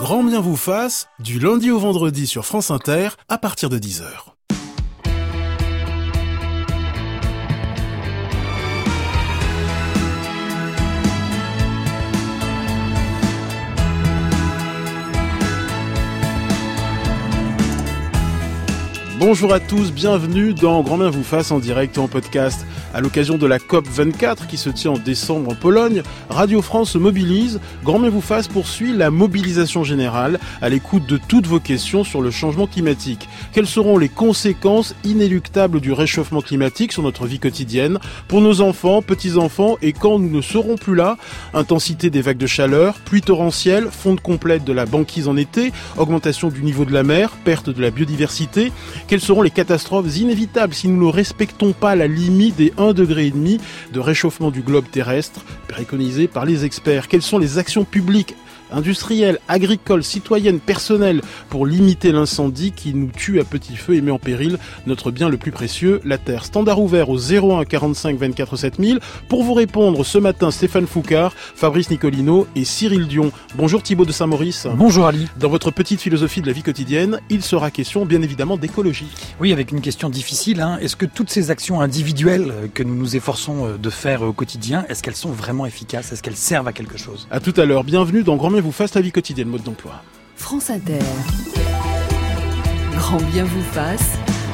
Grand bien vous fasse, du lundi au vendredi sur France Inter, à partir de 10h. Bonjour à tous, bienvenue dans Grand bien vous fasse en direct et en podcast. À l'occasion de la COP24 qui se tient en décembre en Pologne, Radio France se mobilise. Grand bien vous fasse poursuit la mobilisation générale à l'écoute de toutes vos questions sur le changement climatique. Quelles seront les conséquences inéluctables du réchauffement climatique sur notre vie quotidienne, pour nos enfants, petits-enfants et quand nous ne serons plus là? Intensité des vagues de chaleur, pluie torrentielle, fonte complète de la banquise en été, augmentation du niveau de la mer, perte de la biodiversité. Quelles seront les catastrophes inévitables si nous ne respectons pas la limite des 1,5 degré de réchauffement du globe terrestre préconisée par les experts? Quelles sont les actions publiques, industrielles, agricoles, citoyennes, personnelles pour limiter l'incendie qui nous tue à petit feu et met en péril notre bien le plus précieux, la Terre? Standard ouvert au 01 45 24 7000. Pour vous répondre ce matin, Stéphane Foucard, Fabrice Nicolino et Cyril Dion. Bonjour Thibaut de Saint-Maurice. Bonjour Ali. Dans votre petite philosophie de la vie quotidienne, il sera question bien évidemment d'écologie. Oui, avec une question difficile. Est-ce que toutes ces actions individuelles que nous nous efforçons de faire au quotidien, est-ce qu'elles sont vraiment efficaces? Est-ce qu'elles servent à quelque chose? À tout à l'heure. Bienvenue dans Grand bien vous fasse la vie quotidienne, mode d'emploi. France Inter. Grand bien vous fasse.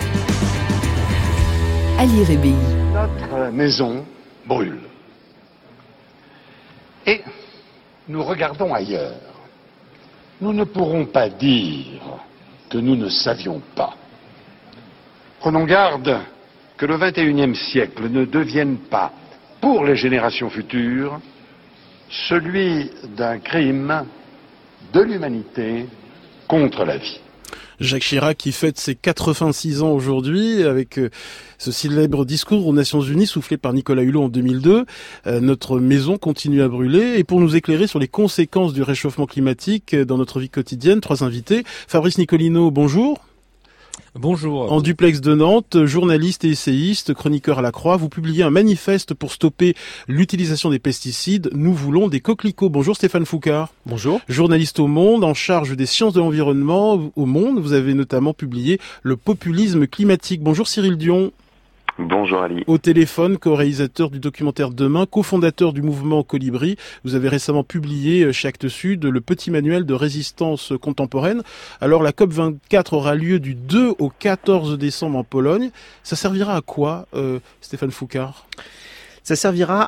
Ali Rébéi. Notre maison brûle. Et nous regardons ailleurs. Nous ne pourrons pas dire que nous ne savions pas. Prenons garde que le XXIe siècle ne devienne pas, pour les générations futures, celui d'un crime de l'humanité contre la vie. Jacques Chirac qui fête ses 86 ans aujourd'hui avec ce célèbre discours aux Nations Unies soufflé par Nicolas Hulot en 2002. Notre maison continue à brûler. Et pour nous éclairer sur les conséquences du réchauffement climatique dans notre vie quotidienne, 3 invités. Fabrice Nicolino, bonjour. Bonjour. En duplex de Nantes, journaliste et essayiste, chroniqueur à la Croix, vous publiez un manifeste pour stopper l'utilisation des pesticides. Nous voulons des coquelicots. Bonjour Stéphane Foucard. Bonjour. Journaliste au Monde, en charge des sciences de l'environnement au Monde. Vous avez notamment publié Le populisme climatique. Bonjour Cyril Dion. Bonjour Ali. Au téléphone, co-réalisateur du documentaire Demain, cofondateur du mouvement Colibri. Vous avez récemment publié chez Actes Sud le petit manuel de résistance contemporaine. Alors la COP24 aura lieu du 2 au 14 décembre en Pologne. Ça servira à quoi, Stéphane Foucard ? Ça servira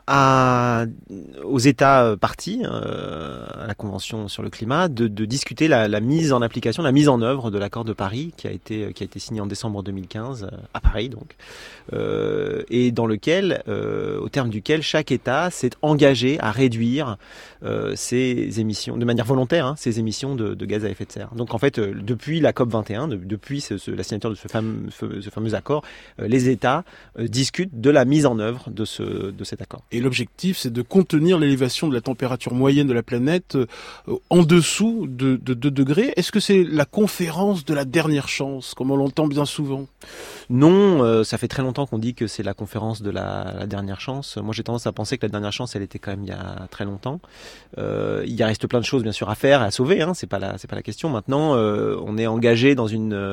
aux États partis à la Convention sur le climat de discuter la mise en application, la mise en œuvre de l'accord de Paris qui a été signé en décembre 2015 à Paris donc, et dans lequel, au terme duquel chaque État s'est engagé à réduire ses émissions de manière volontaire, ses émissions de gaz à effet de serre. Donc en fait, depuis la COP 21, depuis la signature de ce fameux accord, les États discutent de la mise en œuvre de cet accord. Et l'objectif, c'est de contenir l'élévation de la température moyenne de la planète en dessous de 2 degrés. Est-ce que c'est la conférence de la dernière chance, comme on l'entend bien souvent ? Non, ça fait très longtemps qu'on dit que c'est la conférence de la dernière chance. Moi, j'ai tendance à penser que la dernière chance, elle était quand même il y a très longtemps. Il reste plein de choses, bien sûr, à faire, à sauver. C'est pas la question. Maintenant, on est engagé dans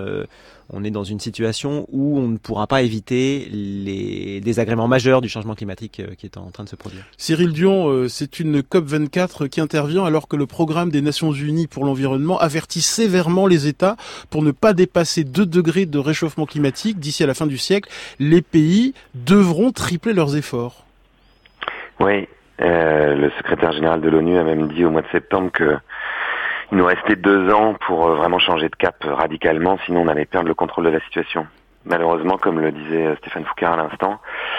une situation où on ne pourra pas éviter les désagréments majeurs du changement climatique qui est en train de se produire. Cyril Dion, c'est une COP24 qui intervient alors que le programme des Nations Unies pour l'environnement avertit sévèrement les États pour ne pas dépasser 2 degrés de réchauffement climatique d'ici à la fin du siècle. Les pays devront tripler leurs efforts. Oui, le secrétaire général de l'ONU a même dit au mois de septembre que il nous restait 2 ans pour vraiment changer de cap radicalement, sinon on allait perdre le contrôle de la situation. Malheureusement, comme le disait Stéphane Foucard à l'instant,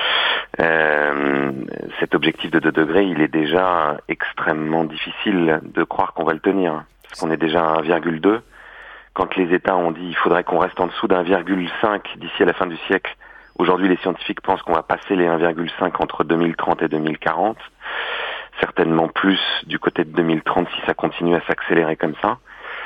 cet objectif de 2 degrés, il est déjà extrêmement difficile de croire qu'on va le tenir. Parce qu'on est déjà à 1,2. Quand les États ont dit qu'il faudrait qu'on reste en dessous d'1,5 d'ici à la fin du siècle, aujourd'hui les scientifiques pensent qu'on va passer les 1,5 entre 2030 et 2040. Certainement plus du côté de 2030 si ça continue à s'accélérer comme ça.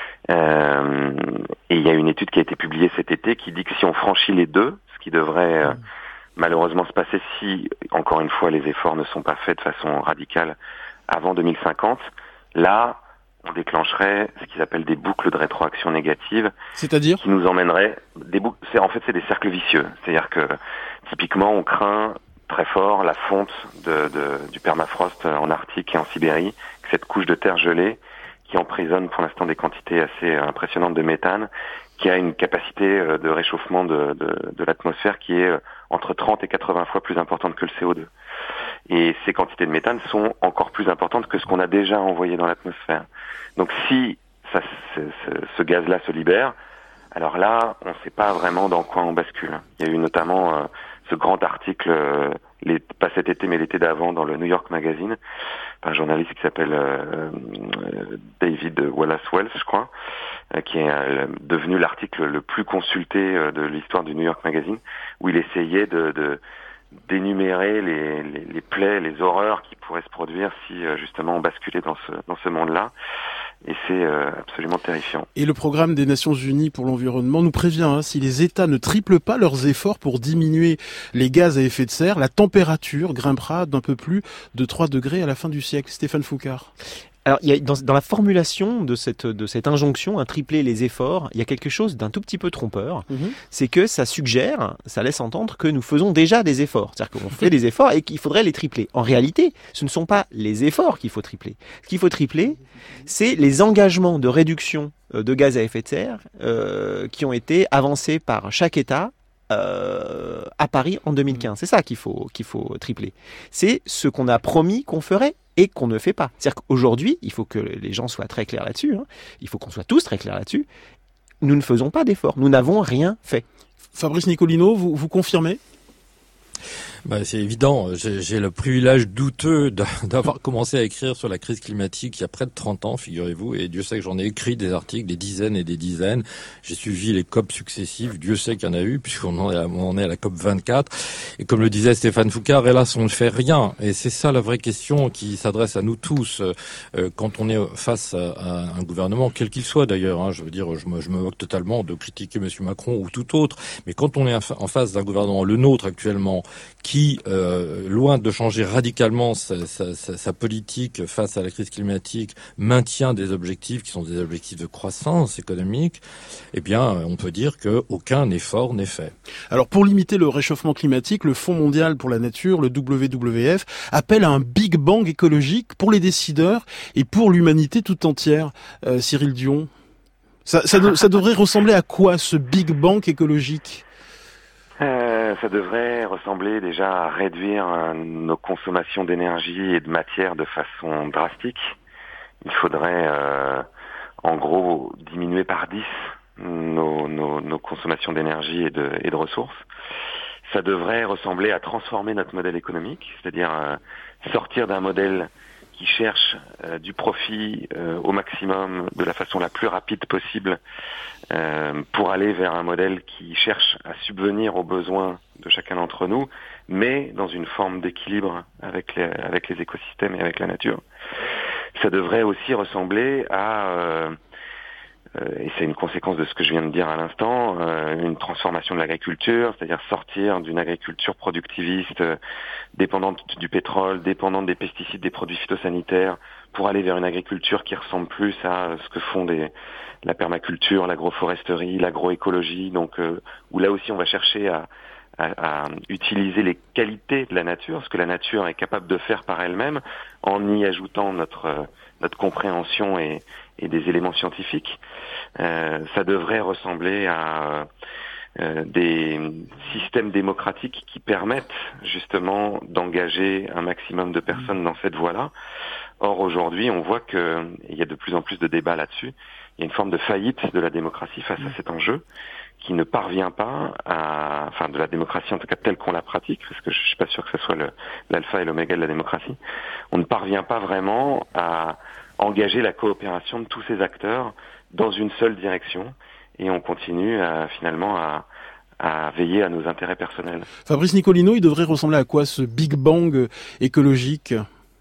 Et il y a une étude qui a été publiée cet été qui dit que si on franchit les 2, ce qui devrait malheureusement se passer si, encore une fois, les efforts ne sont pas faits de façon radicale avant 2050, là, on déclencherait ce qu'ils appellent des boucles de rétroaction négative. C'est-à-dire ? Qui nous emmèneraient des boucles. C'est des cercles vicieux. C'est-à-dire que, typiquement, on craint très fort la fonte du permafrost en Arctique et en Sibérie, cette couche de terre gelée qui emprisonne pour l'instant des quantités assez impressionnantes de méthane, qui a une capacité de réchauffement de l'atmosphère qui est entre 30 et 80 fois plus importante que le CO2. Et ces quantités de méthane sont encore plus importantes que ce qu'on a déjà envoyé dans l'atmosphère. Donc si ce gaz-là se libère, alors là, on ne sait pas vraiment dans quoi on bascule. Il y a eu notamment ce grand article, pas cet été mais l'été d'avant, dans le New York Magazine, par un journaliste qui s'appelle David Wallace Wells, je crois, qui est devenu l'article le plus consulté de l'histoire du New York Magazine, où il essayait d'énumérer les plaies, les horreurs qui pourraient se produire si justement on basculait dans ce monde-là. Et c'est absolument terrifiant. Et le programme des Nations Unies pour l'environnement nous prévient, si les États ne triplent pas leurs efforts pour diminuer les gaz à effet de serre, la température grimpera d'un peu plus de 3 degrés à la fin du siècle. Stéphane Foucard. Alors, il y a dans la formulation de cette injonction, tripler les efforts, il y a quelque chose d'un tout petit peu trompeur. C'est que ça laisse entendre que nous faisons déjà des efforts. C'est-à-dire qu'on fait des efforts et qu'il faudrait les tripler. En réalité, ce ne sont pas les efforts qu'il faut tripler. Ce qu'il faut tripler, c'est les engagements de réduction de gaz à effet de serre qui ont été avancés par chaque État à Paris en 2015. C'est ça qu'il faut tripler. C'est ce qu'on a promis qu'on ferait et qu'on ne fait pas. C'est-à-dire qu'aujourd'hui, il faut que les gens soient très clairs là-dessus, il faut qu'on soit tous très clairs là-dessus, nous ne faisons pas d'efforts, nous n'avons rien fait. Fabrice Nicolino, vous confirmez ? C'est évident. J'ai le privilège douteux d'avoir commencé à écrire sur la crise climatique il y a près de 30 ans, figurez-vous, et Dieu sait que j'en ai écrit des articles, des dizaines et des dizaines. J'ai suivi les COP successives, Dieu sait qu'il y en a eu, puisqu'on en est à la COP 24. Et comme le disait Stéphane Foucard, hélas, on ne fait rien. Et c'est ça la vraie question qui s'adresse à nous tous quand on est face à un gouvernement, quel qu'il soit d'ailleurs. Je veux dire, je me moque totalement de critiquer M. Macron ou tout autre, mais quand on est en face d'un gouvernement, le nôtre actuellement, qui, loin de changer radicalement sa politique face à la crise climatique, maintient des objectifs qui sont des objectifs de croissance économique, eh bien, on peut dire qu'aucun effort n'est fait. Alors, pour limiter le réchauffement climatique, le Fonds mondial pour la nature, le WWF, appelle à un Big Bang écologique pour les décideurs et pour l'humanité tout entière. Cyril Dion, ça devrait ressembler à quoi, ce Big Bang écologique ? Ça devrait ressembler déjà à réduire nos consommations d'énergie et de matière de façon drastique. Il faudrait en gros diminuer par 10 nos consommations d'énergie et de ressources. Ça devrait ressembler à transformer notre modèle économique, c'est-à-dire sortir d'un modèle qui cherche du profit au maximum de la façon la plus rapide possible pour aller vers un modèle qui cherche à subvenir aux besoins de chacun d'entre nous, mais dans une forme d'équilibre avec les écosystèmes et avec la nature. Ça devrait aussi ressembler à, et c'est une conséquence de ce que je viens de dire à l'instant, une transformation de l'agriculture, c'est-à-dire sortir d'une agriculture productiviste dépendante du pétrole, dépendante des pesticides, des produits phytosanitaires, pour aller vers une agriculture qui ressemble plus à ce que font la permaculture, l'agroforesterie, l'agroécologie, donc où là aussi on va chercher à utiliser les qualités de la nature, ce que la nature est capable de faire par elle-même, en y ajoutant notre compréhension et des éléments scientifiques. Ça devrait ressembler à des systèmes démocratiques qui permettent justement d'engager un maximum de personnes dans cette voie-là. Or aujourd'hui, on voit que il y a de plus en plus de débats là-dessus. Il y a une forme de faillite de la démocratie face à cet enjeu qui ne parvient pas de la démocratie en tout cas telle qu'on la pratique, parce que je suis pas sûr que ce soit l'alpha et l'oméga de la démocratie. On ne parvient pas vraiment à engager la coopération de tous ces acteurs dans une seule direction, et on continue finalement à veiller à nos intérêts personnels. Fabrice Nicolino, il devrait ressembler à quoi ce Big Bang écologique ?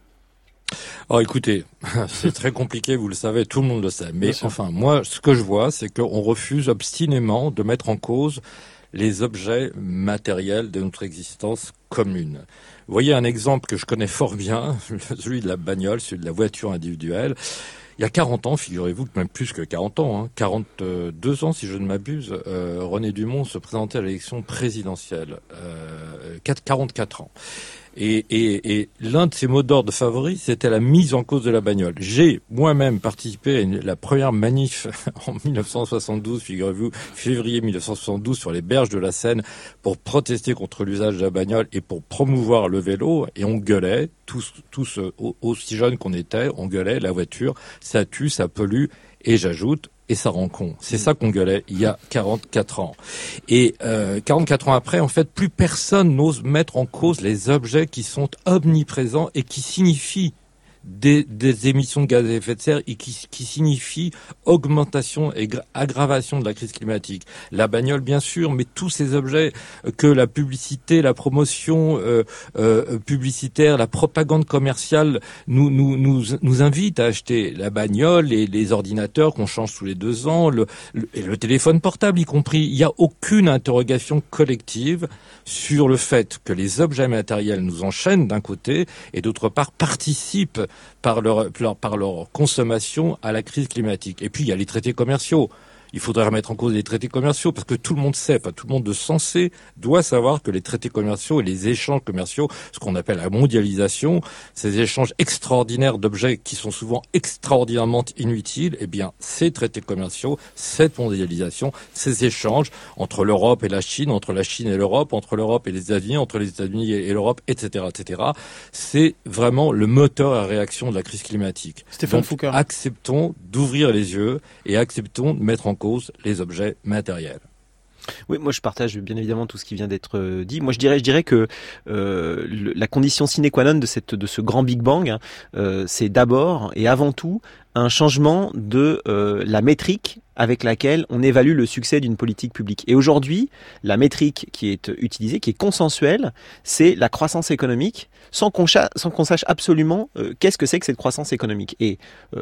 Oh, écoutez, c'est très compliqué, vous le savez, tout le monde le sait. Mais enfin, moi, ce que je vois, c'est qu'on refuse obstinément de mettre en cause les objets matériels de notre existence commune. Vous voyez un exemple que je connais fort bien, celui de la bagnole, celui de la voiture individuelle, Il y a 40 ans, figurez-vous, même plus que 40 ans, 42 ans si je ne m'abuse, René Dumont se présentait à l'élection présidentielle, 44 ans. Et l'un de ses mots d'ordre favoris, c'était la mise en cause de la bagnole. J'ai moi-même participé à la première manif en 1972, figurez-vous, février 1972, sur les berges de la Seine, pour protester contre l'usage de la bagnole et pour promouvoir le vélo. Et on gueulait, tous aussi jeunes qu'on était, on gueulait, la voiture, ça tue, ça pollue, et j'ajoute, et ça rend con. C'est ça qu'on gueulait il y a 44 ans. Et 44 ans après, en fait, plus personne n'ose mettre en cause les objets qui sont omniprésents et qui signifient des émissions de gaz à effet de serre et qui signifient augmentation et aggravation de la crise climatique. La bagnole, bien sûr, mais tous ces objets que la publicité, la promotion publicitaire, la propagande commerciale nous invite à acheter. La bagnole et les ordinateurs qu'on change tous les 2 ans, et le téléphone portable y compris. Il n'y a aucune interrogation collective sur le fait que les objets matériels nous enchaînent d'un côté et d'autre part participent par leur consommation à la crise climatique. Et puis il y a les traités commerciaux. Il faudrait remettre en cause les traités commerciaux parce que tout le monde sait, tout le monde de sensé doit savoir que les traités commerciaux et les échanges commerciaux, ce qu'on appelle la mondialisation, ces échanges extraordinaires d'objets qui sont souvent extraordinairement inutiles, eh bien, ces traités commerciaux, cette mondialisation, ces échanges entre l'Europe et la Chine, entre la Chine et l'Europe, entre l'Europe et les États-Unis, entre les États-Unis et l'Europe, etc., c'est vraiment le moteur à réaction de la crise climatique. Stéphane Foucault. Acceptons d'ouvrir les yeux et acceptons de mettre en cause les objets matériels. Oui, moi je partage bien évidemment tout ce qui vient d'être dit. Moi je dirais que la condition sine qua non de ce grand Big Bang, c'est d'abord et avant tout un changement de la métrique avec laquelle on évalue le succès d'une politique publique. Et aujourd'hui, la métrique qui est utilisée, qui est consensuelle, c'est la croissance économique, sans qu'on sache absolument qu'est-ce que c'est que cette croissance économique. Et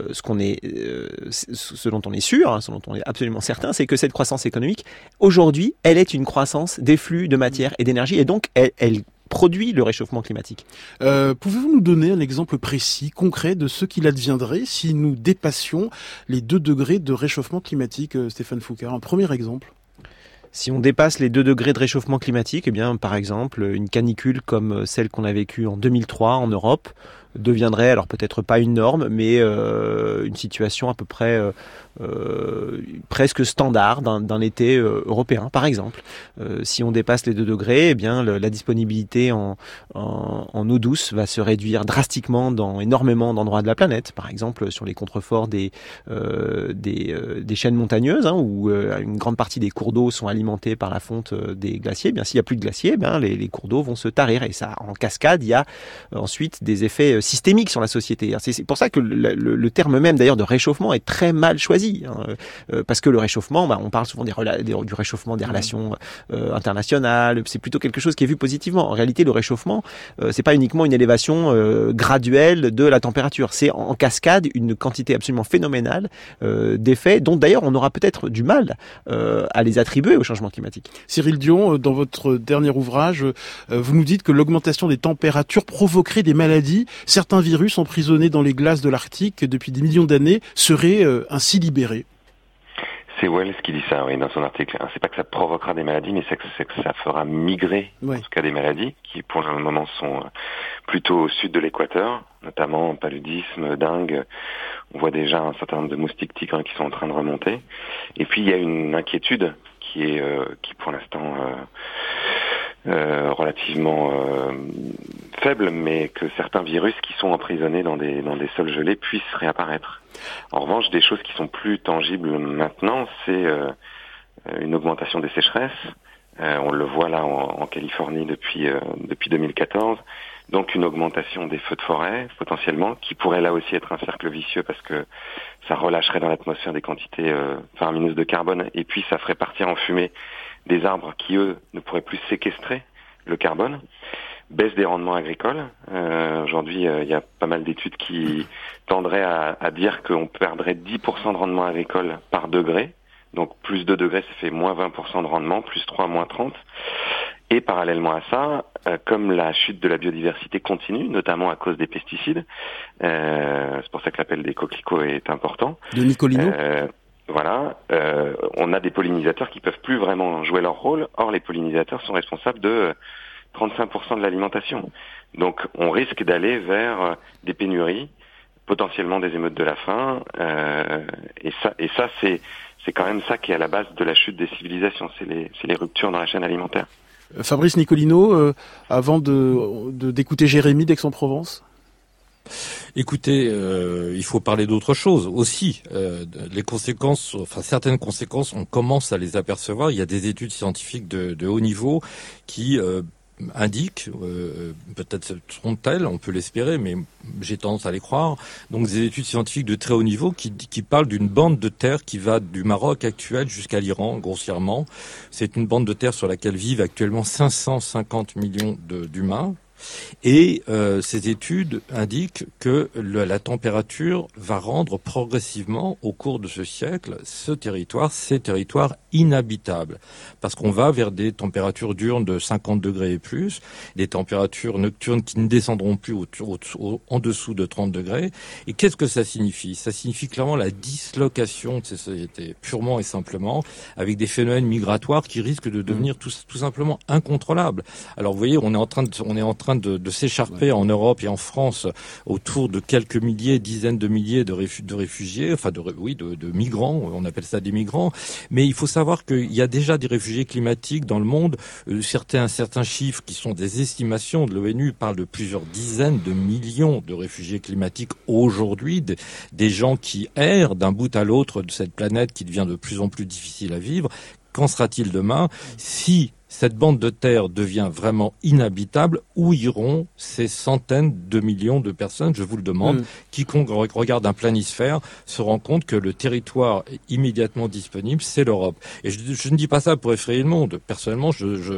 ce dont on est sûr, ce dont on est absolument certain, c'est que cette croissance économique, aujourd'hui, elle est une croissance des flux de matière et d'énergie, et donc elle produit le réchauffement climatique. Pouvez-vous nous donner un exemple précis, concret de ce qu'il adviendrait si nous dépassions les 2 degrés de réchauffement climatique, Stéphane Foucault? Un premier exemple. Si on dépasse les 2 degrés de réchauffement climatique, eh bien, par exemple, une canicule comme celle qu'on a vécue en 2003 en Europe deviendrait, alors peut-être pas une norme, mais une situation à peu près presque standard d'un été européen, par exemple. Si on dépasse les 2 degrés, eh bien la disponibilité en eau douce va se réduire drastiquement dans énormément d'endroits de la planète, par exemple sur les contreforts des chaînes montagneuses, où une grande partie des cours d'eau sont alimentés par la fonte des glaciers. Eh bien, s'il n'y a plus de glaciers, eh bien, les cours d'eau vont se tarir, et ça, en cascade, il y a ensuite des effets systémique sur la société. C'est pour ça que le terme même d'ailleurs de réchauffement est très mal choisi, parce que le réchauffement, on parle souvent du réchauffement des relations internationales, c'est plutôt quelque chose qui est vu positivement. En réalité, le réchauffement, c'est pas uniquement une élévation graduelle de la température, c'est en cascade une quantité absolument phénoménale d'effets dont d'ailleurs on aura peut-être du mal à les attribuer au changement climatique. Cyril Dion, dans votre dernier ouvrage, vous nous dites que l'augmentation des températures provoquerait des maladies. Certains virus emprisonnés dans les glaces de l'Arctique depuis des millions d'années seraient ainsi libérés. C'est Wells qui dit ça, oui, dans son article. C'est pas que ça provoquera des maladies, mais c'est que ça fera migrer, en tout cas, des maladies qui, pour le moment, sont plutôt au sud de l'équateur, notamment paludisme, dengue. On voit déjà un certain nombre de moustiques tigres qui sont en train de remonter. Et puis, il y a une inquiétude qui pour l'instant, relativement faible, mais que certains virus qui sont emprisonnés dans des sols gelés puissent réapparaître. En revanche, des choses qui sont plus tangibles maintenant, c'est une augmentation des sécheresses. On le voit là en Californie depuis 2014. Donc une augmentation des feux de forêt, potentiellement, qui pourrait là aussi être un cercle vicieux parce que ça relâcherait dans l'atmosphère des quantités faramineuses de carbone, et puis ça ferait partir en fumée des arbres qui, eux, ne pourraient plus séquestrer le carbone. Baisse des rendements agricoles. Aujourd'hui, il y a pas mal d'études qui tendraient à dire qu'on perdrait 10% de rendement agricole par degré. Donc plus 2 degrés, ça fait moins 20% de rendement, plus 3, moins 30. Et parallèlement à ça, comme la chute de la biodiversité continue, notamment à cause des pesticides, c'est pour ça que l'appel des coquelicots est important. De Nicolino. Voilà, on a des pollinisateurs qui peuvent plus vraiment jouer leur rôle. Or, les pollinisateurs sont responsables de 35% de l'alimentation. Donc, on risque d'aller vers des pénuries, potentiellement des émeutes de la faim. Et ça, c'est quand même ça qui est à la base de la chute des civilisations. C'est les ruptures dans la chaîne alimentaire. Fabrice Nicolino, avant d'écouter Jérémy d'Aix-en-Provence. Écoutez, il faut parler d'autre chose aussi. Les conséquences, enfin certaines conséquences, on commence à les apercevoir. Il y a des études scientifiques de haut niveau qui indiquent, peut-être se trompent-elles, on peut l'espérer, mais j'ai tendance à les croire. Donc des études scientifiques de très haut niveau qui parlent d'une bande de terre qui va du Maroc actuel jusqu'à l'Iran, grossièrement. C'est une bande de terre sur laquelle vivent actuellement 550 millions d'humains. Et ces études indiquent que la température va rendre progressivement, au cours de ce siècle, ces territoires inhabitables. Parce qu'on va vers des températures diurnes de 50 degrés et plus, des températures nocturnes qui ne descendront plus en dessous de 30 degrés. Et qu'est-ce que ça signifie ? Ça signifie clairement la dislocation de ces sociétés, purement et simplement, avec des phénomènes migratoires qui risquent de devenir tout simplement incontrôlables. Alors vous voyez, on est en train de s'écharper en Europe et en France autour de quelques milliers, dizaines de milliers de réfugiés, enfin de migrants, on appelle ça des migrants, mais il faut savoir qu'il y a déjà des réfugiés climatiques dans le monde. Certains chiffres qui sont des estimations de l'ONU parlent de plusieurs dizaines de millions de réfugiés climatiques aujourd'hui, des gens qui errent d'un bout à l'autre de cette planète qui devient de plus en plus difficile à vivre. Qu'en sera-t-il demain si cette bande de terre devient vraiment inhabitable? Où iront ces centaines de millions de personnes? Je vous le demande. Quiconque regarde un planisphère se rend compte que le territoire immédiatement disponible, c'est l'Europe. Et je ne dis pas ça pour effrayer le monde. Personnellement,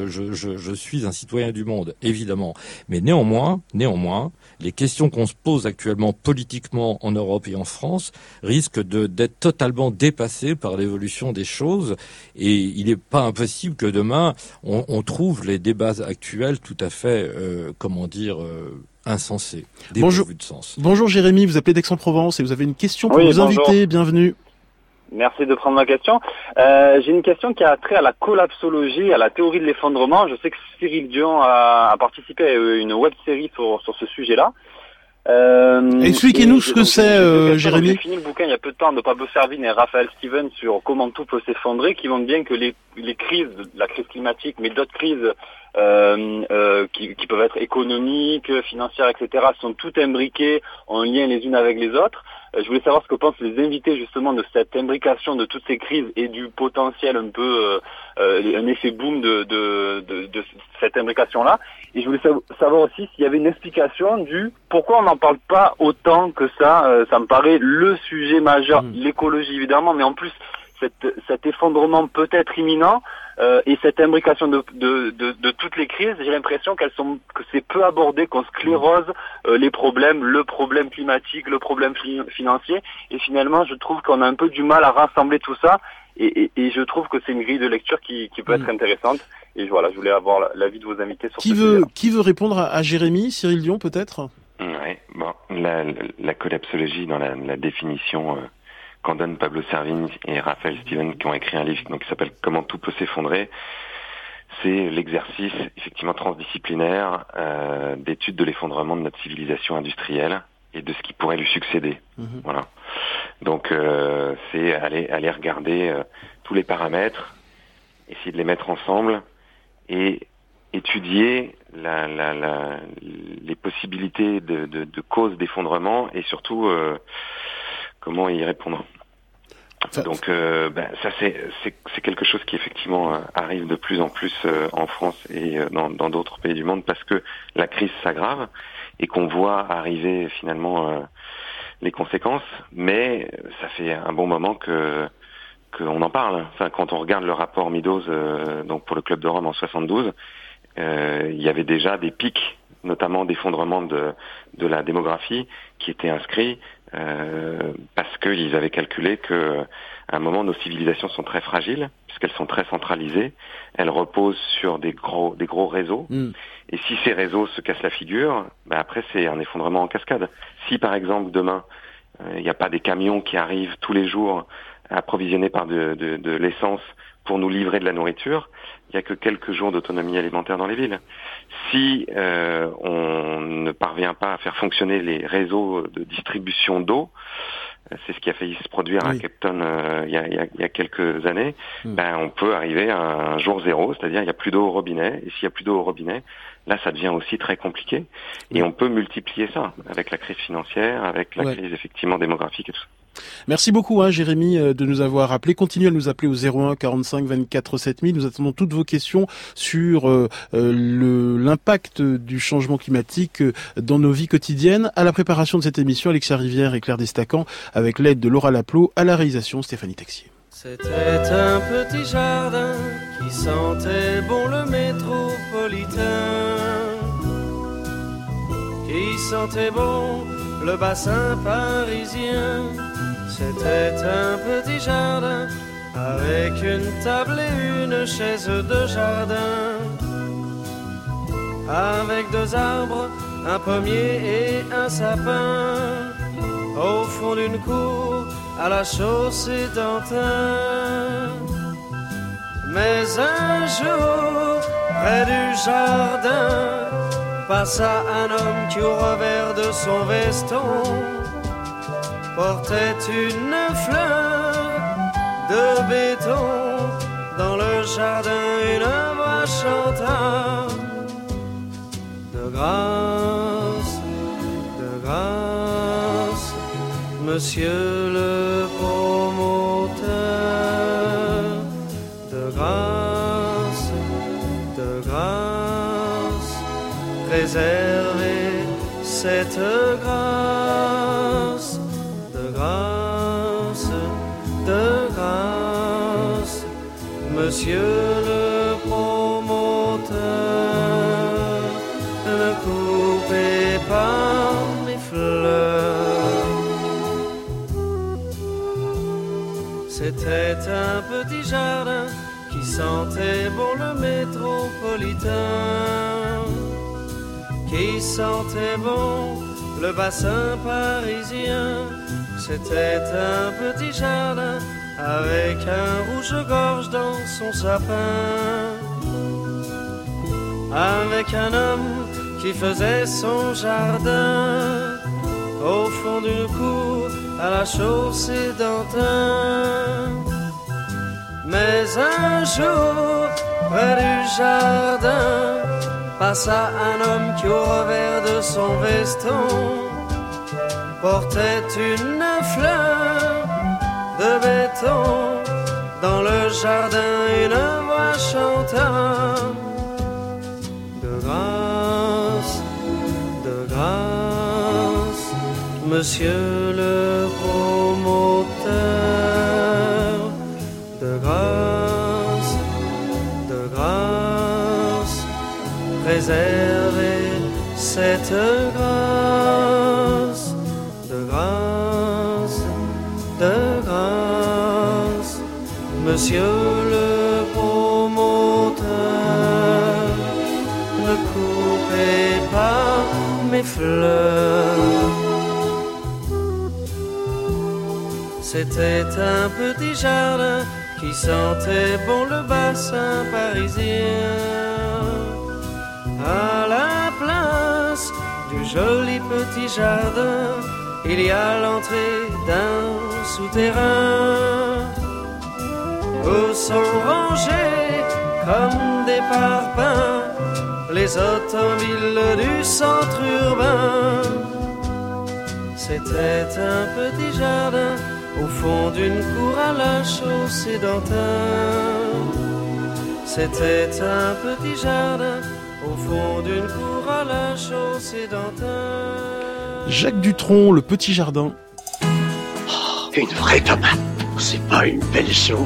je suis un citoyen du monde, évidemment. Mais néanmoins, les questions qu'on se pose actuellement politiquement en Europe et en France risquent d'être totalement dépassées par l'évolution des choses. Et il n'est pas impossible que demain, on trouve les débats actuels tout à fait, insensés, dépourvus de sens. Bonjour Jérémy, vous appelez d'Aix-en-Provence et vous avez une question pour nos invités. Bienvenue. Merci de prendre ma question. J'ai une question qui a trait à la collapsologie, à la théorie de l'effondrement. Je sais que Cyril Dion a participé à une web-série sur ce sujet-là. Expliquez-nous ce que c'est, Jérémy. J'ai fini le bouquin il y a peu de temps de Pablo Servigne et Raphaël Stevens sur comment tout peut s'effondrer, qui montrent bien que les crises, la crise climatique, mais d'autres crises qui peuvent être économiques, financières, etc., sont toutes imbriquées en lien les unes avec les autres. Je voulais savoir ce que pensent les invités justement de cette imbrication de toutes ces crises et du potentiel un peu un effet boom de cette imbrication-là. Et je voulais savoir aussi s'il y avait une explication du pourquoi on n'en parle pas autant que ça. Ça me paraît le sujet majeur, l'écologie évidemment, mais en plus cet effondrement peut-être imminent et cette imbrication de toutes les crises, j'ai l'impression que c'est peu abordé, qu'on sclérose les problèmes, le problème climatique, le problème financier, et finalement je trouve qu'on a un peu du mal à rassembler tout ça, et je trouve que c'est une grille de lecture qui peut être intéressante. Et voilà, je voulais avoir l'avis de vos invités sur ce sujet-là. Qui veut répondre à Jérémy? Cyril Dion peut-être? Ouais, bon, la collapsologie dans la définition qu'en donnent Pablo Servigne et Raphaël Stevens, qui ont écrit un livre qui s'appelle « Comment tout peut s'effondrer », c'est l'exercice effectivement transdisciplinaire d'étude de l'effondrement de notre civilisation industrielle et de ce qui pourrait lui succéder. Voilà. Donc c'est aller regarder tous les paramètres, essayer de les mettre ensemble et étudier les possibilités de causes d'effondrement et surtout comment y répondre. Donc ça c'est quelque chose qui effectivement arrive de plus en plus en France et dans d'autres pays du monde, parce que la crise s'aggrave et qu'on voit arriver finalement les conséquences, mais ça fait un bon moment qu'on en parle. Enfin, quand on regarde le rapport Meadows donc pour le Club de Rome en 72, il y avait déjà des pics, notamment d'effondrement de la démographie, qui étaient inscrits parce qu'ils avaient calculé que à un moment nos civilisations sont très fragiles puisqu'elles sont très centralisées, elles reposent sur des gros réseaux. Et si ces réseaux se cassent la figure, après c'est un effondrement en cascade. Si par exemple demain il n'y a pas des camions qui arrivent tous les jours approvisionnés par de l'essence pour nous livrer de la nourriture, il n'y a que quelques jours d'autonomie alimentaire dans les villes. Si on ne parvient pas à faire fonctionner les réseaux de distribution d'eau, c'est ce qui a failli se produire à Cape Town il y a quelques années, on peut arriver à un jour zéro, c'est-à-dire il n'y a plus d'eau au robinet, et s'il n'y a plus d'eau au robinet, là ça devient aussi très compliqué, et on peut multiplier ça avec la crise financière, avec la crise effectivement démographique et tout ça. Merci beaucoup Jérémy de nous avoir appelé. Continuez à nous appeler au 01 45 24 7000. Nous attendons toutes vos questions sur l'impact du changement climatique dans nos vies quotidiennes. À la préparation de cette émission, Alexia Rivière et Claire Destacan, avec l'aide de Laura Laplot, à la réalisation Stéphanie Texier. C'était un petit jardin qui sentait bon le métropolitain, qui sentait bon le bassin parisien. C'était un petit jardin avec une table et une chaise de jardin, avec 2 arbres, un pommier et un sapin, au fond d'une cour à la chaussée d'Antin. Mais un jour, près du jardin, passa un homme qui au revers de son veston portait une fleur de béton. Dans le jardin une voix chanta: de grâce, monsieur le promoteur, de grâce, préservez cette grâce, de grâce, monsieur le promoteur, ne coupez pas mes fleurs. C'était un petit jardin qui sentait bon le métropolitain, qui sentait bon le bassin parisien. C'était un petit jardin avec un rouge-gorge dans son sapin, avec un homme qui faisait son jardin au fond d'une cour à la chaussée d'Antin. Mais un jour, près du jardin, passa un homme qui au revers de son veston portait une fleur de béton. Dans le jardin une voix chanta: de grâce, monsieur le promoteur, de grâce, préservez cette grâce, de grâce, monsieur le promoteur, ne coupez pas mes fleurs. C'était un petit jardin qui sentait bon le bassin parisien, à la place du joli petit jardin, il y a l'entrée d'un souterrain où sont rangés comme des parpaings les automobiles du centre urbain. C'était un petit jardin au fond d'une cour à la chaussée d'Antin. C'était un petit jardin au fond d'une cour à la chaussée d'Antin. Jacques Dutronc, Le Petit Jardin. Oh, une vraie tomate, c'est pas une belle chose.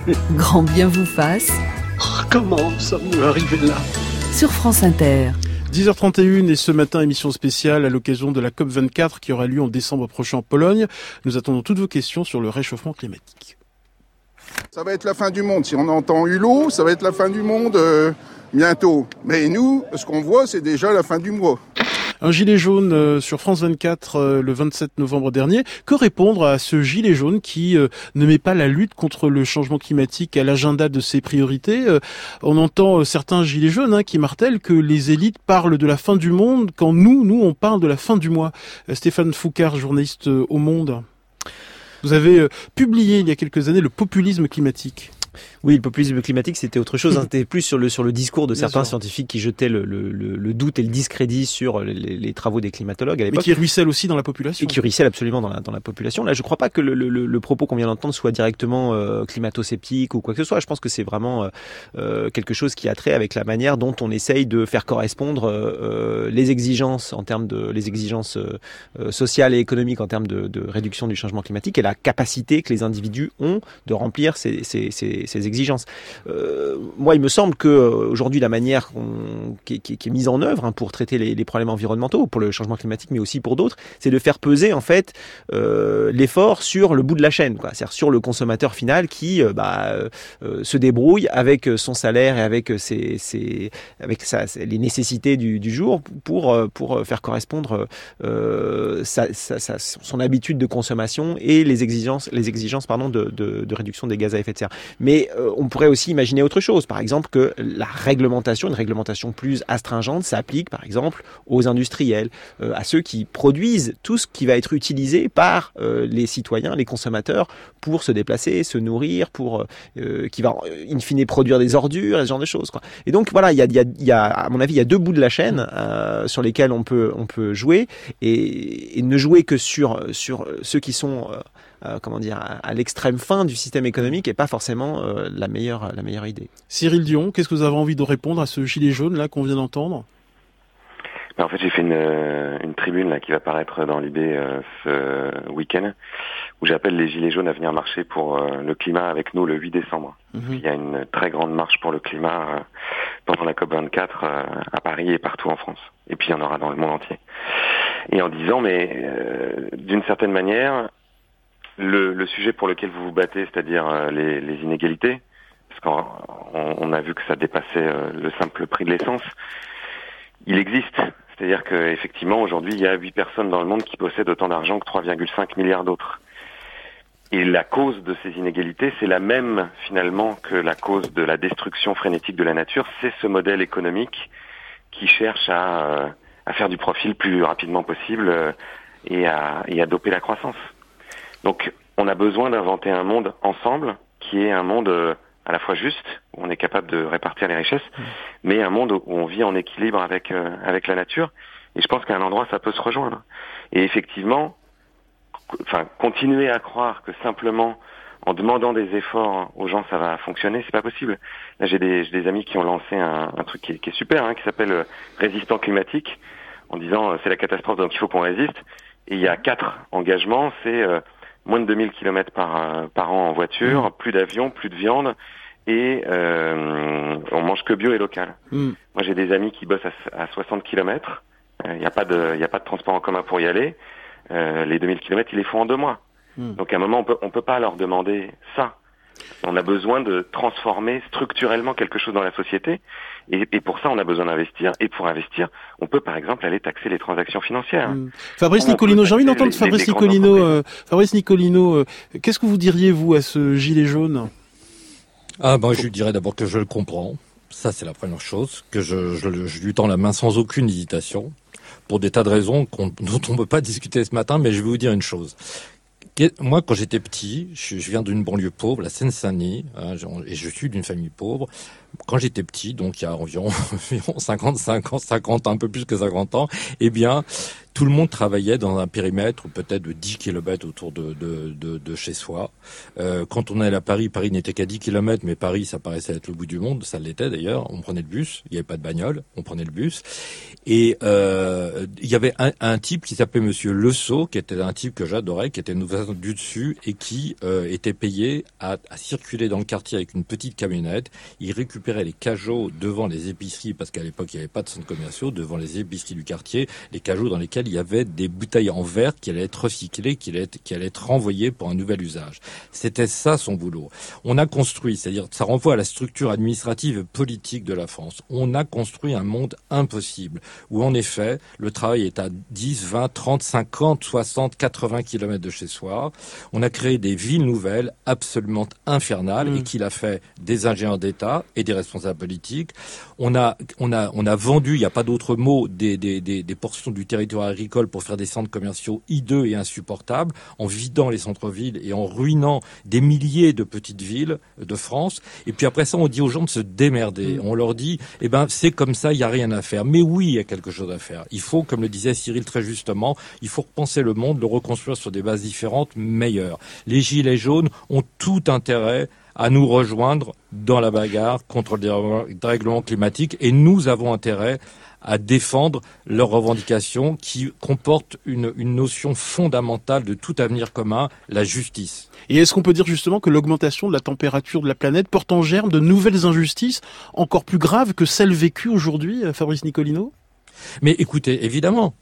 Grand bien vous fasse. Oh, comment sommes-nous arrivés là? Sur France Inter. 10h31 et ce matin, émission spéciale à l'occasion de la COP24 qui aura lieu en décembre prochain en Pologne. Nous attendons toutes vos questions sur le réchauffement climatique. Ça va être la fin du monde. Si on entend Hulot, ça va être la fin du monde bientôt. Mais nous, ce qu'on voit, c'est déjà la fin du mois. Un gilet jaune sur France 24 le 27 novembre dernier. Que répondre à ce gilet jaune qui ne met pas la lutte contre le changement climatique à l'agenda de ses priorités? On entend certains gilets jaunes qui martèlent que les élites parlent de la fin du monde quand nous on parle de la fin du mois. Stéphane Foucard, journaliste au Monde. Vous avez publié il y a quelques années le populisme climatique. Oui, le populisme climatique, c'était autre chose. C'était plus sur le discours de certains scientifiques qui jetaient le doute et le discrédit sur les travaux des climatologues à l'époque. Mais qui ruissellent aussi dans la population. Et qui ruissellent absolument dans la population. Là, je ne crois pas que le propos qu'on vient d'entendre soit directement climato-sceptique ou quoi que ce soit. Je pense que c'est vraiment quelque chose qui a trait avec la manière dont on essaye de faire correspondre les exigences en termes de sociales et économiques en termes de réduction du changement climatique et la capacité que les individus ont de remplir ces exigences. Moi, il me semble que aujourd'hui, la manière qui est mise en œuvre pour traiter les problèmes environnementaux, pour le changement climatique, mais aussi pour d'autres, c'est de faire peser en fait l'effort sur le bout de la chaîne, quoi. C'est-à-dire sur le consommateur final qui se débrouille avec son salaire et avec les nécessités du jour pour faire correspondre son habitude de consommation et les exigences de réduction des gaz à effet de serre. Mais on pourrait aussi imaginer autre chose. Par exemple, que une réglementation plus astringente s'applique, par exemple, aux industriels, à ceux qui produisent tout ce qui va être utilisé par les citoyens, les consommateurs, pour se déplacer, se nourrir, qui va, in fine, produire des ordures, et ce genre de choses, quoi. Et donc, voilà, il y a, à mon avis, il y a deux bouts de la chaîne sur lesquels on peut jouer, et ne jouer que sur ceux qui sont... à l'extrême fin du système économique et pas forcément la meilleure idée. Cyril Dion, qu'est-ce que vous avez envie de répondre à ce gilet jaune là qu'on vient d'entendre? En fait, j'ai fait une tribune là qui va paraître dans l'IB ce week-end où j'appelle les gilets jaunes à venir marcher pour le climat avec nous le 8 décembre. Il y a une très grande marche pour le climat pendant la COP24 à Paris et partout en France. Et puis il y en aura dans le monde entier. Et en disant, mais d'une certaine manière, le sujet pour lequel vous vous battez, c'est-à-dire les inégalités, parce qu'on a vu que ça dépassait le simple prix de l'essence, il existe. C'est-à-dire qu'effectivement, aujourd'hui, il y a 8 personnes dans le monde qui possèdent autant d'argent que 3,5 milliards d'autres. Et la cause de ces inégalités, c'est la même, finalement, que la cause de la destruction frénétique de la nature. C'est ce modèle économique qui cherche à faire du profit le plus rapidement possible et à doper la croissance. Donc, on a besoin d'inventer un monde ensemble qui est un monde à la fois juste, où on est capable de répartir les richesses, mais un monde où on vit en équilibre avec la nature. Et je pense qu'à un endroit, ça peut se rejoindre. Et effectivement, continuer à croire que simplement en demandant des efforts aux gens, ça va fonctionner, c'est pas possible. Là, j'ai des amis qui ont lancé un truc qui est super, qui s'appelle Résistant climatique, en disant c'est la catastrophe, donc il faut qu'on résiste. Et il y a 4 engagements, c'est moins de 2000 km par an en voiture, plus d'avions, plus de viande, et on mange que bio et local. Moi, j'ai des amis qui bossent à 60 km. Il n'y a pas de transport en commun pour y aller. Les 2000 km, ils les font en 2 mois. Donc, à un moment, on peut pas leur demander ça. On a besoin de transformer structurellement quelque chose dans la société. Et pour ça, on a besoin d'investir. Et pour investir, on peut, par exemple, aller taxer les transactions financières. Fabrice Nicolino, j'ai envie d'entendre Fabrice Nicolino. Fabrice Nicolino, qu'est-ce que vous diriez, vous, à ce gilet jaune? Je lui dirais d'abord que je le comprends. Ça, c'est la première chose. Que je lui tends la main sans aucune hésitation. Pour des tas de raisons dont on ne peut pas discuter ce matin, mais je vais vous dire une chose. Moi, quand j'étais petit, je viens d'une banlieue pauvre, la Seine-Saint-Denis, et je suis d'une famille pauvre. Quand j'étais petit, donc il y a environ 50 ans, un peu plus que 50 ans, eh bien, tout le monde travaillait dans un périmètre peut-être de 10 km autour de chez soi. Quand on allait à Paris n'était qu'à 10 km, mais Paris, ça paraissait être le bout du monde, ça l'était d'ailleurs. On prenait le bus, il n'y avait pas de bagnole, on prenait le bus. Et il y avait un type qui s'appelait Monsieur Le Sceau, qui était un type que j'adorais, qui était nous du dessus et qui était payé à circuler dans le quartier avec une petite camionnette. Il récupérait récupérait les cajots devant les épiceries, parce qu'à l'époque il n'y avait pas de centres commerciaux, devant les épiceries du quartier, les cajots dans lesquels il y avait des bouteilles en verre qui allaient être recyclées, qui allaient être renvoyées pour un nouvel usage. C'était ça son boulot. On a construit, c'est-à-dire ça renvoie à la structure administrative et politique de la France. On a construit un monde impossible, où en effet le travail est à 10, 20, 30, 50, 60, 80 kilomètres de chez soi. On a créé des villes nouvelles absolument infernales et qu'il a fait des ingénieurs d'État et des responsables politiques. On a vendu, il n'y a pas d'autre mot, des portions du territoire agricole pour faire des centres commerciaux hideux et insupportables, en vidant les centres-villes et en ruinant des milliers de petites villes de France. Et puis après ça, on dit aux gens de se démerder. On leur dit, c'est comme ça, il n'y a rien à faire. Mais oui, il y a quelque chose à faire. Il faut, comme le disait Cyril très justement, il faut repenser le monde, le reconstruire sur des bases différentes, meilleures. Les gilets jaunes ont tout intérêt à nous rejoindre dans la bagarre contre le dérèglement climatique, et nous avons intérêt à défendre leurs revendications qui comportent une notion fondamentale de tout avenir commun, la justice. Et est-ce qu'on peut dire justement que l'augmentation de la température de la planète porte en germe de nouvelles injustices encore plus graves que celles vécues aujourd'hui, Fabrice Nicolino ? Mais écoutez, évidemment,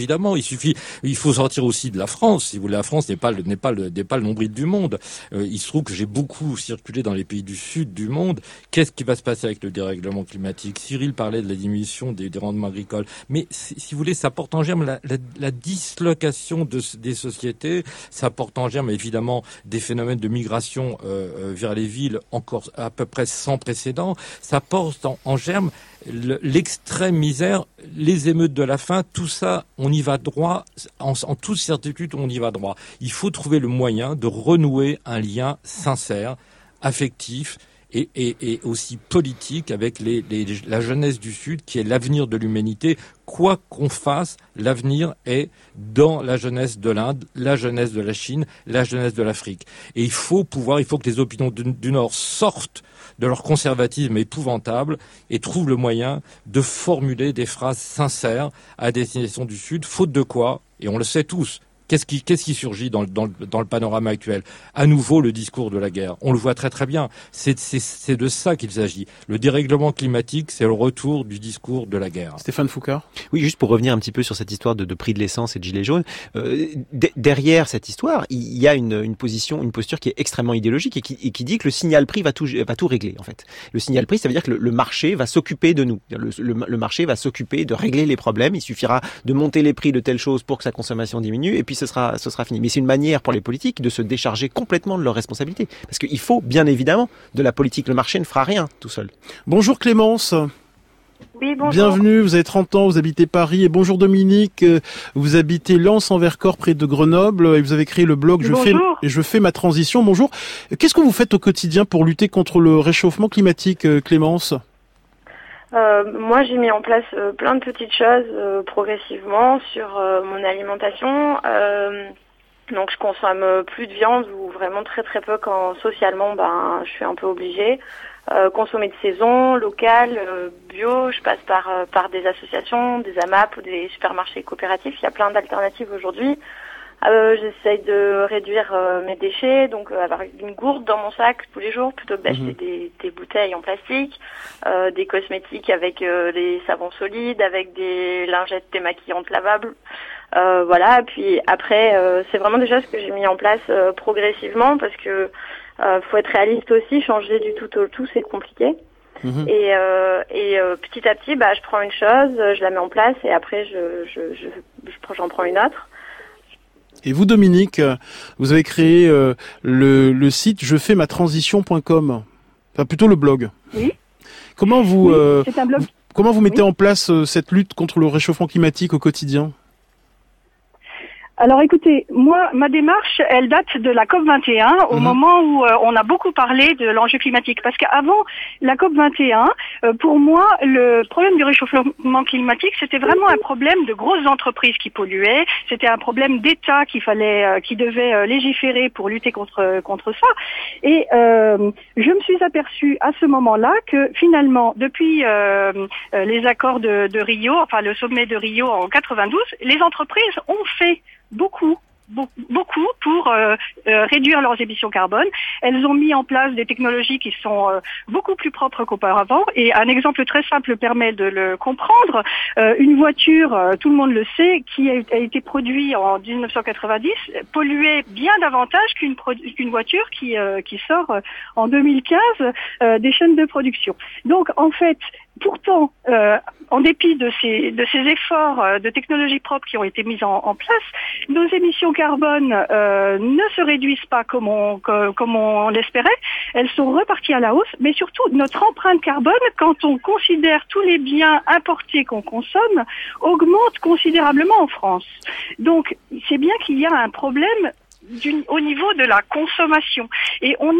il faut sortir aussi de la France. Si vous voulez, la France n'est pas le nombril du monde. Il se trouve que j'ai beaucoup circulé dans les pays du sud du monde. Qu'est-ce qui va se passer avec le dérèglement climatique? Cyril parlait de la diminution des rendements agricoles. Mais si vous voulez, ça porte en germe la dislocation des sociétés. Ça porte en germe évidemment des phénomènes de migration vers les villes encore à peu près sans précédent. Ça porte en germe l'extrême misère, les émeutes de la faim, tout ça, on y va droit, en toute certitude, on y va droit. Il faut trouver le moyen de renouer un lien sincère, affectif et aussi politique avec la jeunesse du Sud, qui est l'avenir de l'humanité. Quoi qu'on fasse, l'avenir est dans la jeunesse de l'Inde, la jeunesse de la Chine, la jeunesse de l'Afrique. Et il faut que les opinions du Nord sortent de leur conservatisme épouvantable et trouvent le moyen de formuler des phrases sincères à destination du Sud, faute de quoi, et on le sait tous, qu'est-ce qui surgit dans le panorama actuel? À nouveau, le discours de la guerre. On le voit très très bien. C'est de ça qu'il s'agit. Le dérèglement climatique, c'est le retour du discours de la guerre. Stéphane Foucard. Oui, juste pour revenir un petit peu sur cette histoire de prix de l'essence et de gilets jaunes. Derrière cette histoire, il y a une posture qui est extrêmement idéologique et qui dit que le signal prix va tout régler, en fait. Le signal prix, ça veut dire que le marché va s'occuper de nous. Le marché va s'occuper de régler les problèmes. Il suffira de monter les prix de telle chose pour que sa consommation diminue, et puis ce sera fini. Mais c'est une manière pour les politiques de se décharger complètement de leurs responsabilités. Parce qu'il faut, bien évidemment, de la politique. Le marché ne fera rien tout seul. Bonjour Clémence. Oui, bonjour. Bienvenue, vous avez 30 ans, vous habitez Paris. Et bonjour Dominique, vous habitez Lens-en-Vercors près de Grenoble et vous avez créé le blog Je fais ma transition. Bonjour. Qu'est-ce que vous faites au quotidien pour lutter contre le réchauffement climatique, Clémence ? Moi, j'ai mis en place plein de petites choses progressivement sur mon alimentation. Donc, je consomme plus de viande ou vraiment très très peu quand socialement, je suis un peu obligée. Consommer de saison, local, bio. Je passe par des associations, des AMAP ou des supermarchés coopératifs. Il y a plein d'alternatives aujourd'hui. J'essaye de réduire mes déchets, donc avoir une gourde dans mon sac tous les jours plutôt que d'acheter des bouteilles en plastique, des cosmétiques avec des savons solides, avec des lingettes démaquillantes lavables. Voilà, et puis après, c'est vraiment des choses que j'ai mis en place progressivement parce que faut être réaliste aussi, changer du tout au tout, c'est compliqué. Et petit à petit, je prends une chose, je la mets en place et après j'en prends une autre. Et vous, Dominique, vous avez créé le site jefaimatransition.com, enfin plutôt le blog. Oui. Comment vous c'est un blog. Comment vous mettez en place cette lutte contre le réchauffement climatique au quotidien ? Alors écoutez, moi, ma démarche, elle date de la COP21, au moment où on a beaucoup parlé de l'enjeu climatique. Parce qu'avant la COP21, pour moi, le problème du réchauffement climatique, c'était vraiment un problème de grosses entreprises qui polluaient. C'était un problème d'État qui devait légiférer pour lutter contre ça. Et je me suis aperçue à ce moment-là que finalement, depuis les accords de Rio, enfin le sommet de Rio en 92, les entreprises ont fait beaucoup beaucoup pour réduire leurs émissions carbone. Elles ont mis en place des technologies qui sont beaucoup plus propres qu'auparavant. Et un exemple très simple permet de le comprendre. Une voiture, tout le monde le sait, qui a été produite en 1990, polluait bien davantage qu'une voiture qui sort en 2015 des chaînes de production. Donc en fait, pourtant, en dépit de ces efforts de technologie propre qui ont été mis en place, nos émissions carbone ne se réduisent pas comme on l'espérait. Elles sont reparties à la hausse, mais surtout notre empreinte carbone, quand on considère tous les biens importés qu'on consomme, augmente considérablement en France. Donc c'est bien qu'il y a un problème au niveau de la consommation. Et on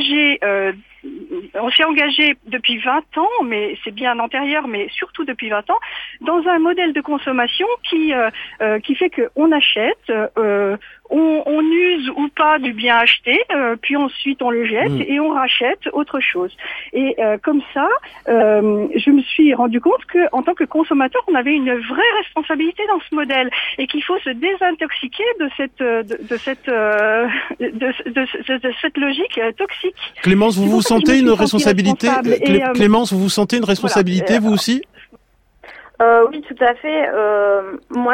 s'est engagé depuis 20 ans, mais c'est bien antérieur, mais surtout depuis 20 ans, dans un modèle de consommation qui fait qu'on achète, on use ou pas du bien acheté, puis ensuite on le jette et on rachète autre chose. Et comme ça, je me suis rendu compte que, en tant que consommateur, on avait une vraie responsabilité dans ce modèle et qu'il faut se désintoxiquer de cette logique toxique. Clémence, vous vous sentez une responsabilité? Clémence, vous vous sentez une responsabilité, vous aussi? Oui, tout à fait. Moi,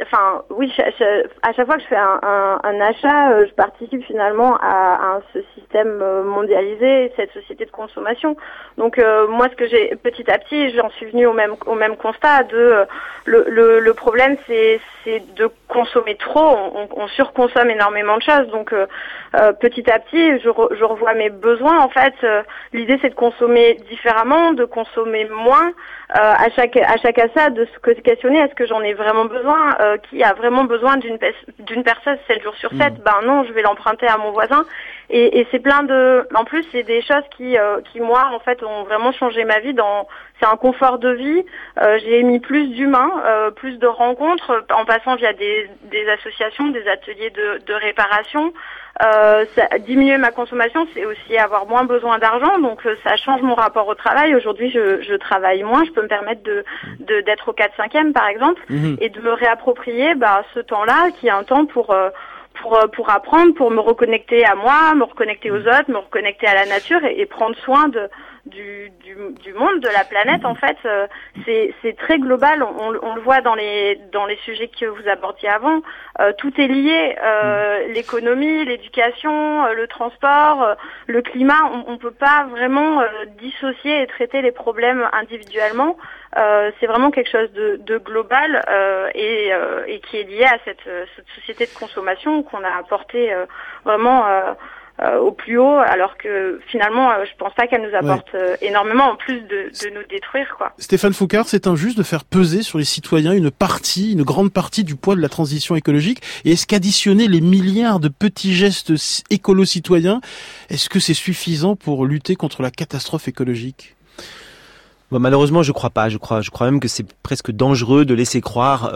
à chaque fois que je fais un achat, je participe finalement à ce système mondialisé, cette société de consommation. Donc, moi, ce que j'ai petit à petit, j'en suis venue au même constat le problème, c'est de consommer trop. On surconsomme énormément de choses. Donc, petit à petit, je revois mes besoins. En fait, l'idée, c'est de consommer différemment, de consommer moins. À chaque achat, de se questionner, est-ce que j'en ai vraiment besoin, qui a vraiment besoin d'une perceuse 7 jours sur 7? Ben non, je vais l'emprunter à mon voisin. Et c'est en plus, c'est des choses qui moi, en fait, ont vraiment changé ma vie. C'est un confort de vie. J'ai mis plus d'humains, plus de rencontres, en passant via des associations, des ateliers de réparation. Diminuer ma consommation, c'est aussi avoir moins besoin d'argent, donc ça change mon rapport au travail. Aujourd'hui, je travaille moins, je peux me permettre d'être au 4/5e par exemple, et de me réapproprier ce temps-là, qui est un temps pour apprendre, pour me reconnecter à moi, me reconnecter aux autres, me reconnecter à la nature et prendre soin du monde, de la planète. En fait, c'est très global. On le voit dans les sujets que vous abordiez avant. Tout est lié. L'économie, l'éducation, le transport, le climat. On peut pas vraiment dissocier et traiter les problèmes individuellement. C'est vraiment quelque chose de global et qui est lié à cette société de consommation qu'on a apporté vraiment au plus haut, alors que finalement, je pense pas qu'elle nous apporte énormément, en plus de nous détruire, quoi. Stéphane Foucard, c'est injuste de faire peser sur les citoyens une grande partie du poids de la transition écologique. Et est-ce qu'additionner les milliards de petits gestes écolo-citoyens, est-ce que c'est suffisant pour lutter contre la catastrophe écologique? Bon, malheureusement, je crois pas. Je crois même que c'est presque dangereux de laisser croire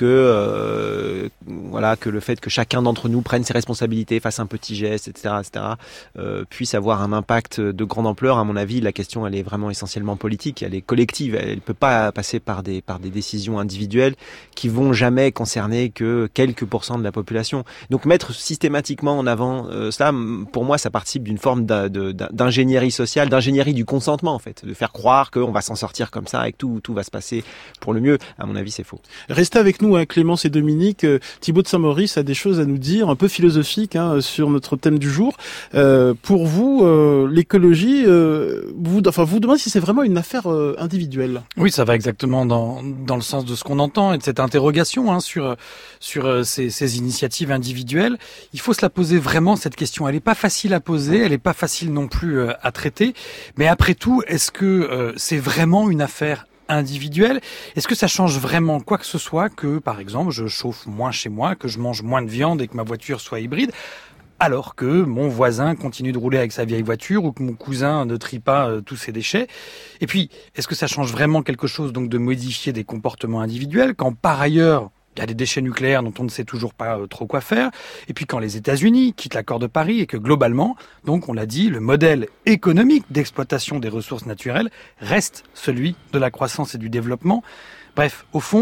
que le fait que chacun d'entre nous prenne ses responsabilités, fasse un petit geste, etc., puisse avoir un impact de grande ampleur. À mon avis, la question, elle est vraiment essentiellement politique. Elle est collective. Elle peut pas passer par des décisions individuelles qui vont jamais concerner que quelques pourcents de la population. Donc, mettre systématiquement en avant cela, pour moi, ça participe d'une forme d'ingénierie sociale, d'ingénierie du consentement, en fait, de faire croire qu'on va s'en sortir comme ça et que tout va se passer pour le mieux. À mon avis, c'est faux. Restez avec nous, Clémence et Dominique. Thibaut de Saint-Maurice a des choses à nous dire, un peu philosophiques, sur notre thème du jour. Pour vous, l'écologie, vous demandez si c'est vraiment une affaire individuelle. Oui, ça va exactement dans le sens de ce qu'on entend et de cette interrogation sur ces initiatives individuelles. Il faut se la poser vraiment, cette question. Elle n'est pas facile à poser, elle n'est pas facile non plus à traiter. Mais après tout, est-ce que c'est vraiment une affaire individuelle? Est-ce que ça change vraiment quoi que ce soit que, par exemple, je chauffe moins chez moi, que je mange moins de viande et que ma voiture soit hybride, alors que mon voisin continue de rouler avec sa vieille voiture ou que mon cousin ne trie pas tous ses déchets? Et puis, est-ce que ça change vraiment quelque chose donc de modifier des comportements individuels quand par ailleurs il y a des déchets nucléaires dont on ne sait toujours pas trop quoi faire. Et puis quand les États-Unis quittent l'accord de Paris et que globalement, donc on l'a dit, le modèle économique d'exploitation des ressources naturelles reste celui de la croissance et du développement. Bref, au fond,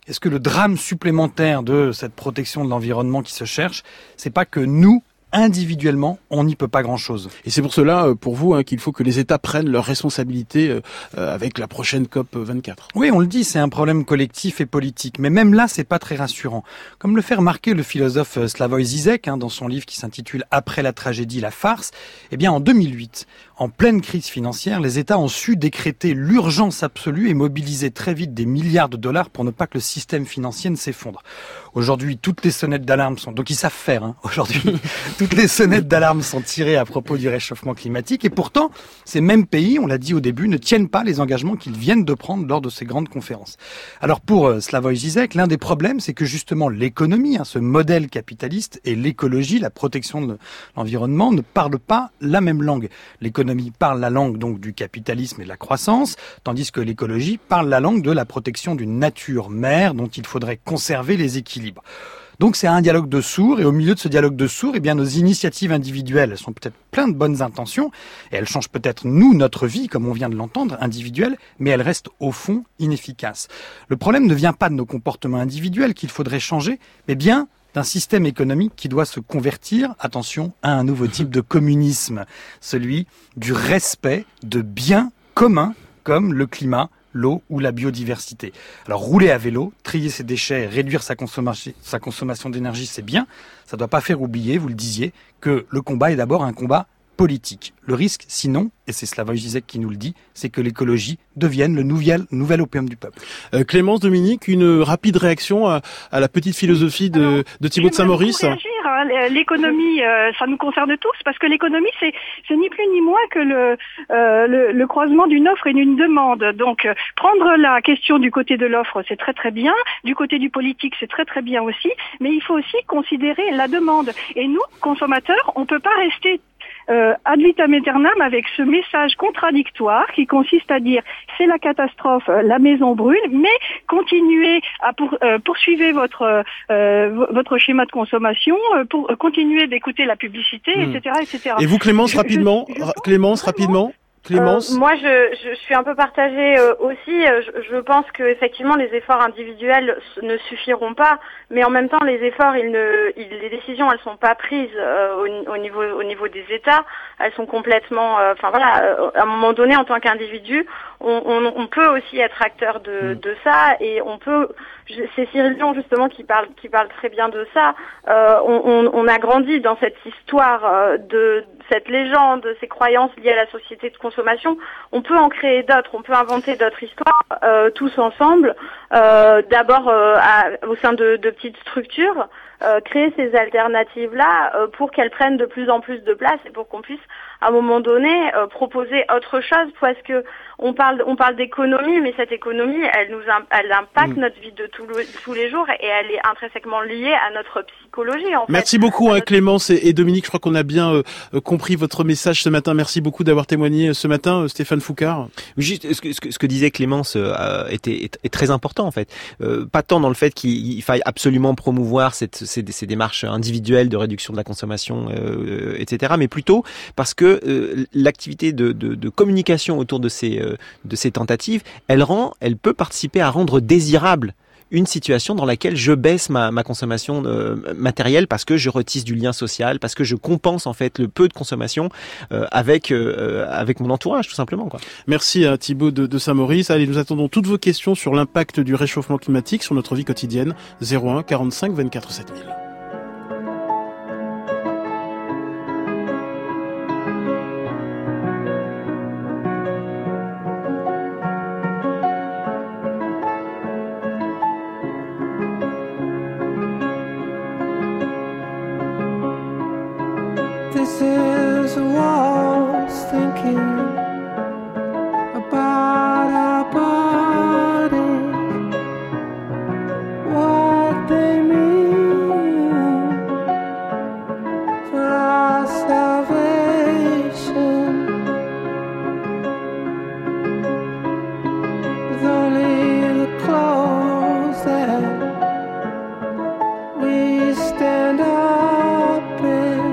Est-ce que le drame supplémentaire de cette protection de l'environnement qui se cherche, c'est pas que nous, individuellement, on n'y peut pas grand-chose. Et c'est pour cela, pour vous, qu'il faut que les États prennent leurs responsabilités avec la prochaine COP 24. Oui, on le dit, c'est un problème collectif et politique. Mais même là, c'est pas très rassurant. Comme le fait remarquer le philosophe Slavoj Žižek, dans son livre qui s'intitule « Après la tragédie, la farce », eh bien, en 2008, en pleine crise financière, les États ont su décréter l'urgence absolue et mobiliser très vite des milliards de dollars pour ne pas que le système financier ne s'effondre. Aujourd'hui, toutes les sonnettes d'alarme sont... Donc ils savent faire, aujourd'hui. Toutes les sonnettes d'alarme sont tirées à propos du réchauffement climatique. Et pourtant, ces mêmes pays, on l'a dit au début, ne tiennent pas les engagements qu'ils viennent de prendre lors de ces grandes conférences. Alors pour Slavoj Žižek, l'un des problèmes, c'est que justement l'économie, ce modèle capitaliste, et l'écologie, la protection de l'environnement, ne parlent pas la même langue. L'économie parle la langue donc du capitalisme et de la croissance, tandis que l'écologie parle la langue de la protection d'une nature mère dont il faudrait conserver les équilibres. Donc c'est un dialogue de sourds, et au milieu de ce dialogue de sourds, eh bien nos initiatives individuelles, elles sont peut-être pleines de bonnes intentions, et elles changent peut-être notre vie, comme on vient de l'entendre, individuelle, mais elles restent au fond inefficaces. Le problème ne vient pas de nos comportements individuels qu'il faudrait changer, mais bien d'un système économique qui doit se convertir, attention, à un nouveau type de communisme, celui du respect de biens communs comme le climat, l'eau ou la biodiversité. Alors rouler à vélo, trier ses déchets, réduire sa consommation d'énergie, c'est bien. Ça ne doit pas faire oublier, vous le disiez, que le combat est d'abord un combat politique. Le risque, sinon, et c'est Slavoj Žižek qui nous le dit, c'est que l'écologie devienne le nouvel opium du peuple. Clémence, Dominique, une rapide réaction à la petite philosophie de Thibaut de Saint-Maurice. L'économie, ça nous concerne tous, parce que l'économie, c'est ni plus ni moins que le croisement d'une offre et d'une demande. Donc, prendre la question du côté de l'offre, c'est très très bien. Du côté du politique, c'est très très bien aussi. Mais il faut aussi considérer la demande. Et nous, consommateurs, on peut pas rester ad vitam aeternam avec ce message contradictoire qui consiste à dire c'est la catastrophe, la maison brûle, mais continuez à poursuivez votre schéma de consommation, pour continuer d'écouter la publicité, etc., etc. Et vous, Clémence, rapidement. Moi, je suis un peu partagée aussi. Je pense que effectivement, les efforts individuels ne suffiront pas, mais en même temps, les efforts, les décisions, elles sont pas prises au niveau des États. Elles sont complètement. À un moment donné, en tant qu'individu, on peut aussi être acteur de ça, et on peut. C'est Cyril Dion justement qui parle très bien de ça. On a grandi dans cette histoire de cette légende, de ces croyances liées à la société de consommation. On peut en créer d'autres, on peut inventer d'autres histoires tous ensemble. D'abord au sein de petites structures, créer ces alternatives-là pour qu'elles prennent de plus en plus de place et pour qu'on puisse à un moment donné proposer autre chose, parce que on parle d'économie, mais cette économie, elle impacte notre vie de tous les jours, et elle est intrinsèquement liée à notre psychologie, en fait. Merci beaucoup, Clémence et Dominique. Je crois qu'on a bien compris votre message ce matin. Merci beaucoup d'avoir témoigné ce matin, Stéphane Foucard. Juste, ce que disait Clémence est très important, en fait. Pas tant dans le fait qu'il faille absolument promouvoir ces démarches individuelles de réduction de la consommation, etc., mais plutôt parce que l'activité de communication autour de ces tentatives, elle peut participer à rendre désirable une situation dans laquelle je baisse ma consommation matérielle parce que je retisse du lien social, parce que je compense en fait le peu de consommation avec mon entourage, tout simplement, quoi. Merci à Thibaut de Saint-Maurice. Allez, nous attendons toutes vos questions sur l'impact du réchauffement climatique sur notre vie quotidienne. 01 45 24 7000. This is a waltz thinking about our bodies, what they mean for our salvation. With only the clothes that we stand up in,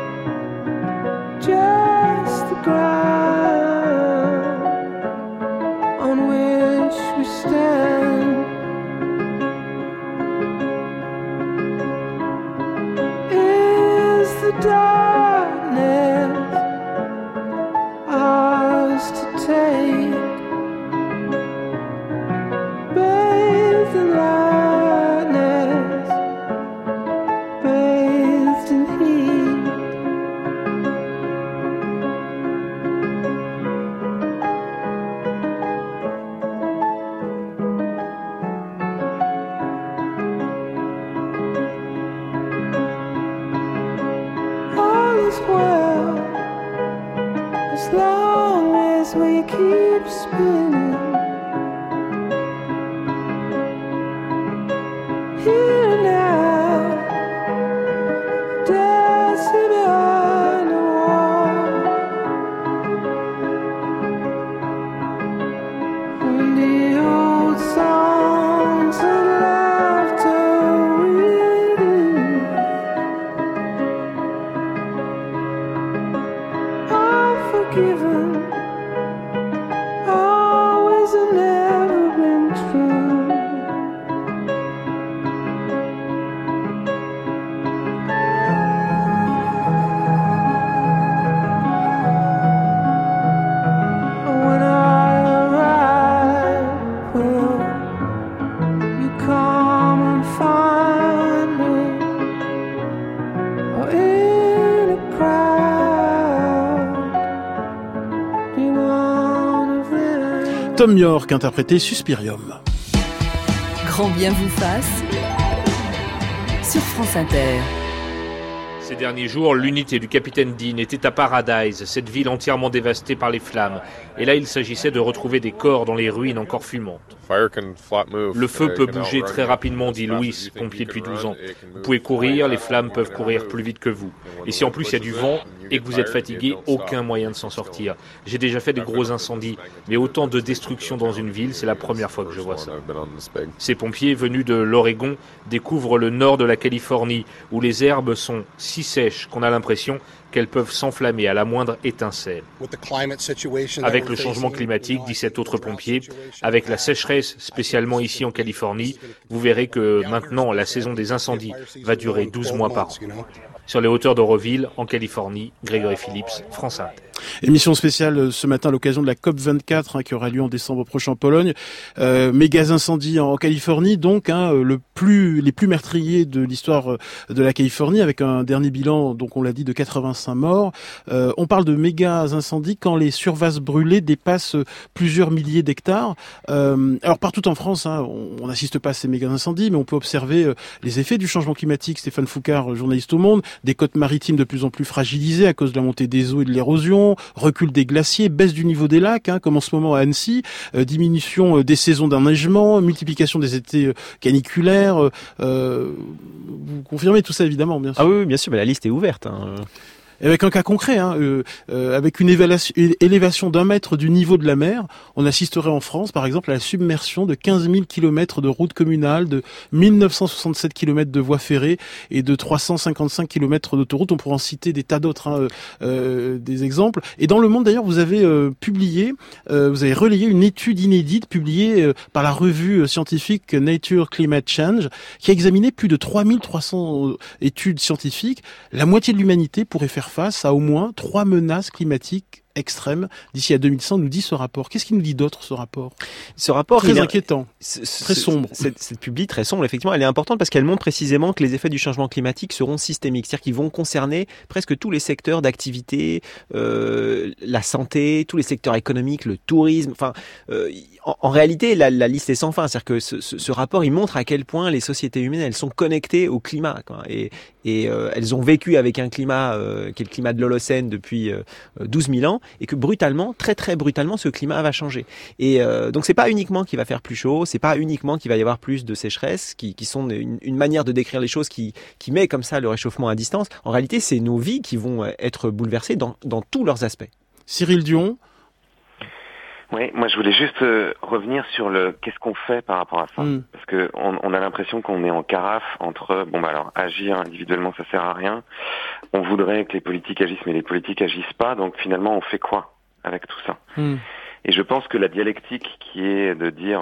just the ground on which we stand. as long as we keep spinning. Here now, dancing behind the wall. And the old songs and laughter reading. I'm forgiven, always and never been true. When I arrive, will you come and find me? Or in a crowd, be one of them? Tom York interprétait Suspirium. Grand bien vous fasse sur France Inter. Ces derniers jours, l'unité du capitaine Dean était à Paradise, cette ville entièrement dévastée par les flammes. Et là, il s'agissait de retrouver des corps dans les ruines encore fumantes. Le feu peut bouger très rapidement, dit Louis, pompier depuis 12 ans. Vous pouvez courir, les flammes peuvent courir plus vite que vous. Et si en plus il y a du vent et que vous êtes fatigué, aucun moyen de s'en sortir. J'ai déjà fait de gros incendies, mais autant de destruction dans une ville, c'est la première fois que je vois ça. Ces pompiers venus de l'Oregon découvrent le nord de la Californie, où les herbes sont si sèches qu'on a l'impression qu'elles peuvent s'enflammer à la moindre étincelle. Avec le changement climatique, dit cet autre pompier, avec la sécheresse, spécialement ici en Californie, vous verrez que maintenant la saison des incendies va durer 12 mois par an. Sur les hauteurs d'Oroville, en Californie, Grégory Phillips, France Inter. Émission spéciale ce matin à l'occasion de la COP24 qui aura lieu en décembre prochain en Pologne. Méga incendie en Californie, donc les plus meurtriers de l'histoire de la Californie, avec un dernier bilan, donc on l'a dit, de 85 morts. On parle de méga incendies quand les surfaces brûlées dépassent plusieurs milliers d'hectares. Alors partout en France, on n'assiste pas à ces méga incendies, mais on peut observer les effets du changement climatique. Stéphane Foucard, journaliste au Monde, des côtes maritimes de plus en plus fragilisées à cause de la montée des eaux et de l'érosion, recul des glaciers, baisse du niveau des lacs, comme en ce moment à Annecy, diminution des saisons d'enneigement, multiplication des étés caniculaires. Vous confirmez tout ça évidemment, bien sûr. Ah oui, bien sûr, mais la liste est ouverte. Avec un cas concret, avec une élévation d'1 mètre du niveau de la mer, on assisterait en France, par exemple, à la submersion de 15 000 kilomètres de routes communales, de 1967 kilomètres de voies ferrées et de 355 kilomètres d'autoroutes. On pourrait en citer des tas d'autres, des exemples. Et dans Le Monde, d'ailleurs, vous avez vous avez relayé une étude inédite publiée par la revue scientifique Nature Climate Change, qui a examiné plus de 3300 études scientifiques. La moitié de l'humanité pourrait faire face à au moins 3 menaces climatiques extrêmes d'ici à 2100, nous dit ce rapport. Qu'est-ce qu'il nous dit d'autre, ce rapport ? Ce rapport très inquiétant, très sombre. Cette publie très sombre, effectivement, elle est importante parce qu'elle montre précisément que les effets du changement climatique seront systémiques, c'est-à-dire qu'ils vont concerner presque tous les secteurs d'activité, la santé, tous les secteurs économiques, le tourisme. Enfin, en réalité, la liste est sans fin. C'est-à-dire que ce rapport, il montre à quel point les sociétés humaines, elles sont connectées au climat, quoi. Et elles ont vécu avec un climat qui est le climat de l'Holocène depuis 12 000 ans, et que brutalement, très très brutalement, ce climat va changer. Et donc c'est pas uniquement qu'il va faire plus chaud, c'est pas uniquement qu'il va y avoir plus de sécheresse, qui sont une manière de décrire les choses qui met comme ça le réchauffement à distance. En réalité, c'est nos vies qui vont être bouleversées dans tous leurs aspects. Cyril Dion. Oui, moi je voulais juste revenir sur qu'est-ce qu'on fait par rapport à ça, parce que on a l'impression qu'on est en carafe entre alors agir individuellement ça sert à rien, on voudrait que les politiques agissent mais les politiques agissent pas, donc finalement on fait quoi avec tout ça? Et je pense que la dialectique qui est de dire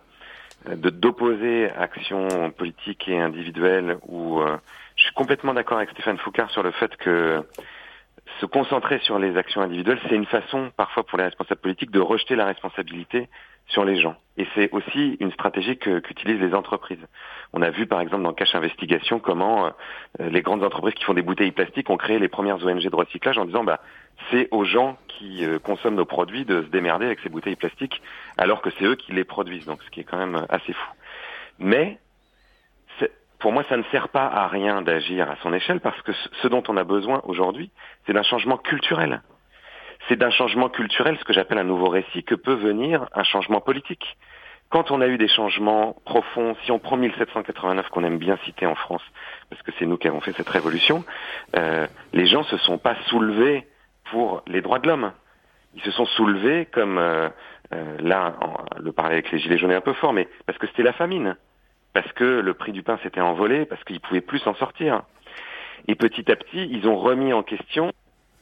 d'opposer action politique et individuelle, où je suis complètement d'accord avec Stéphane Foucard sur le fait que se concentrer sur les actions individuelles, c'est une façon, parfois pour les responsables politiques, de rejeter la responsabilité sur les gens. Et c'est aussi une stratégie qu'utilisent les entreprises. On a vu par exemple dans Cache Investigation comment les grandes entreprises qui font des bouteilles plastiques ont créé les premières ONG de recyclage en disant c'est aux gens qui consomment nos produits de se démerder avec ces bouteilles plastiques alors que c'est eux qui les produisent. Donc ce qui est quand même assez fou. Mais pour moi, ça ne sert pas à rien d'agir à son échelle parce que ce dont on a besoin aujourd'hui, c'est d'un changement culturel. c'est d'un changement culturel, ce que j'appelle un nouveau récit, que peut venir un changement politique. Quand on a eu des changements profonds, si on prend 1789 qu'on aime bien citer en France, parce que c'est nous qui avons fait cette révolution, les gens se sont pas soulevés pour les droits de l'homme. Ils se sont soulevés comme le parler avec les gilets jaunes est un peu fort, mais parce que c'était la famine, parce que le prix du pain s'était envolé, parce qu'ils pouvaient plus s'en sortir. Et petit à petit, ils ont remis en question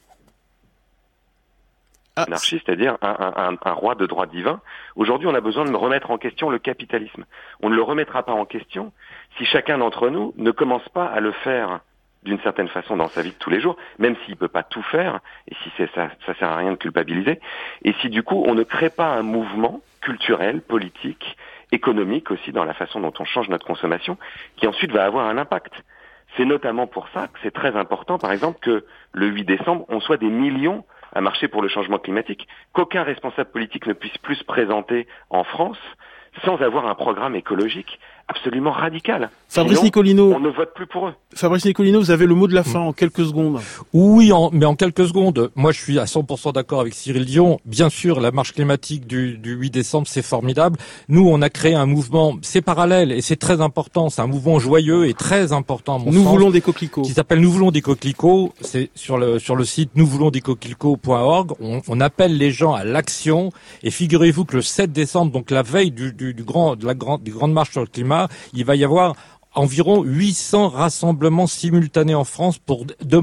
monarchie, c'est-à-dire un roi de droit divin. Aujourd'hui, on a besoin de remettre en question le capitalisme. On ne le remettra pas en question si chacun d'entre nous ne commence pas à le faire d'une certaine façon dans sa vie de tous les jours, même s'il peut pas tout faire, et si ça sert à rien de culpabiliser, et si du coup on ne crée pas un mouvement culturel, politique, économique aussi dans la façon dont on change notre consommation, qui ensuite va avoir un impact. C'est notamment pour ça que c'est très important, par exemple, que le 8 décembre, on soit des millions à marcher pour le changement climatique, qu'aucun responsable politique ne puisse plus se présenter en France sans avoir un programme écologique absolument radical. Fabrice Sinon, Nicolino, on ne vote plus pour eux. Fabrice Nicolino, vous avez le mot de la fin en quelques secondes. Oui, mais en quelques secondes. Moi, je suis à 100% d'accord avec Cyril Dion. Bien sûr, la marche climatique du 8 décembre, c'est formidable. Nous, on a créé un mouvement, c'est parallèle et c'est très important. C'est un mouvement joyeux et très important à mon sens. Nous voulons des coquelicots. Qui s'appelle Nous voulons des coquelicots. C'est sur le site nousvoulonsdescoquelicots.org. On appelle les gens à l'action. Et figurez-vous que le 7 décembre, donc la veille du grande marche sur le climat, il va y avoir environ 800 rassemblements simultanés en France pour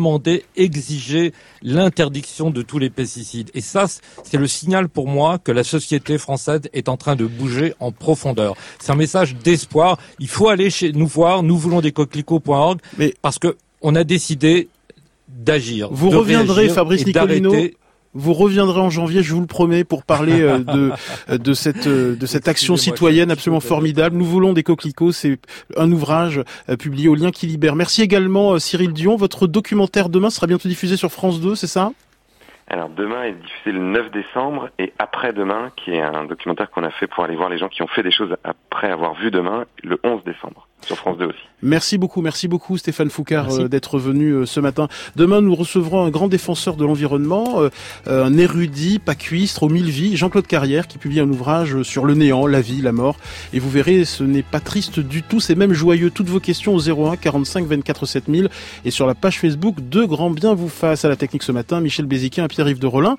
exiger l'interdiction de tous les pesticides. Et ça, c'est le signal pour moi que la société française est en train de bouger en profondeur. C'est un message d'espoir. Il faut aller nous voir, nousvoulonsdescoquelicots.org, parce que on a décidé d'agir. Vous reviendrez, Fabrice Nicolino. Vous reviendrez en janvier, je vous le promets, pour parler de cette action citoyenne absolument formidable. Nous voulons des coquelicots, c'est un ouvrage publié au Lien qui libère. Merci également Cyril Dion. Votre documentaire demain sera bientôt diffusé sur France 2, c'est ça ? Alors demain est diffusé le 9 décembre et après-demain, qui est un documentaire qu'on a fait pour aller voir les gens qui ont fait des choses après avoir vu demain, le 11 décembre. Sur France 2 aussi. Merci beaucoup Stéphane Foucard d'être venu ce matin. Demain, nous recevrons un grand défenseur de l'environnement, un érudit, pacuistre aux 1000 vies, Jean-Claude Carrière, qui publie un ouvrage sur le néant, la vie, la mort. Et vous verrez, ce n'est pas triste du tout, c'est même joyeux. Toutes vos questions au 01 45 24 7000 et sur la page Facebook de Grand Bien vous fasse. À la technique ce matin, Michel Béziquin et Pierre-Yves de Rollin.